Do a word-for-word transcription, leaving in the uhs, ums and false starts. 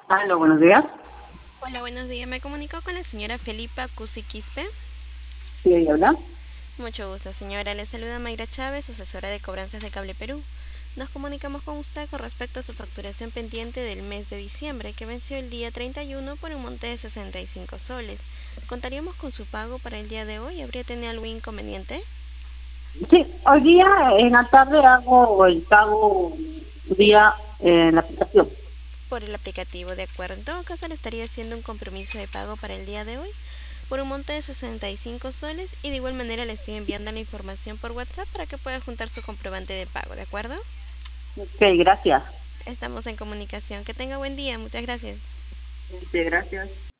Aló, buenos días. Hola, buenos días. Me comunico con la señora Felipa Cusi Quispe. Sí, ahí habla. Mucho gusto, señora. Le saluda Mayra Chávez, asesora de cobranzas de Cable Perú. Nos comunicamos con usted con respecto a su facturación pendiente del mes de diciembre, que venció el día treinta y uno por un monte de sesenta y cinco soles. ¿Contaríamos con su pago para el día de hoy? ¿Habría tenido algún inconveniente? Sí, hoy día en la tarde hago el pago vía eh, la aplicación. Por el aplicativo, de acuerdo. En todo caso, le estaría haciendo un compromiso de pago para el día de hoy por un monto de sesenta y cinco soles y de igual manera le estoy enviando la información por WhatsApp para que pueda juntar su comprobante de pago, ¿de acuerdo? Ok, gracias. Estamos en comunicación. Que tenga buen día. Muchas gracias. Sí, gracias.